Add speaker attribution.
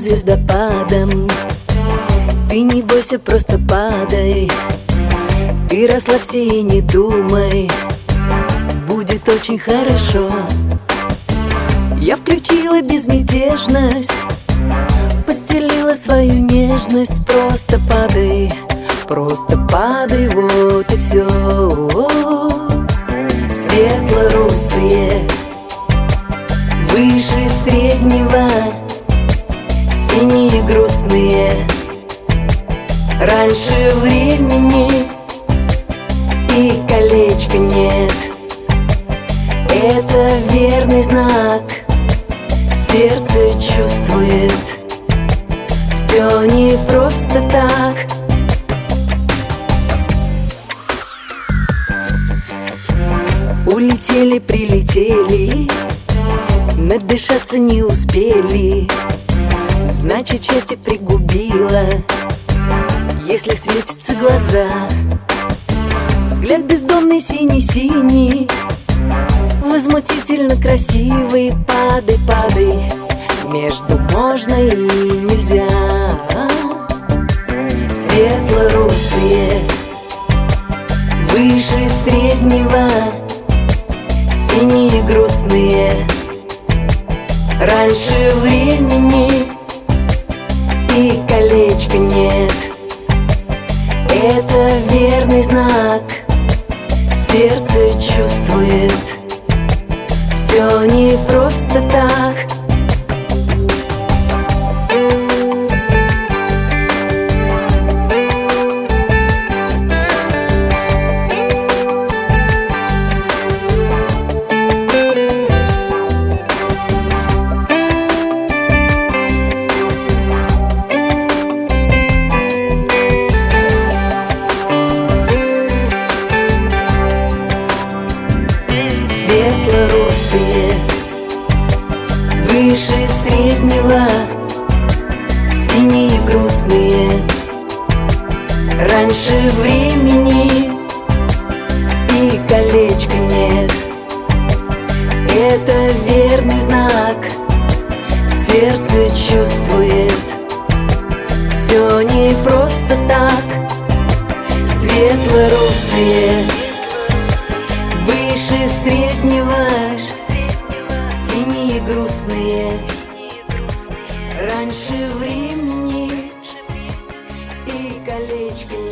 Speaker 1: звездопадом. Ты не бойся, просто падай. Ты расслабься и не думай, будет очень хорошо. Я включила безмятежность, постелила свою нежность. Просто падай, вот и все. Светло-русые, выше среднего, синие грустные, раньше времени и колечка нет. Это верный знак, сердце чувствует, все не просто так. Улетели, прилетели, надышаться не успели, значит счастье пригубило, если светятся глаза. Взгляд бездонный синий-синий, возмутительно красивый. Падай, падай, между можно и нельзя. Светло-русые, выше среднего, синие грустные, раньше времени и колечка нет. Это верный знак, сердце чувствует, все не просто так. Светло-русые, выше среднего, синие грустные, раньше времени и колечка нет. Это верный знак, сердце чувствует, все не просто так. Светло-русые, выше среднего, синие грустные, раньше времени и колечко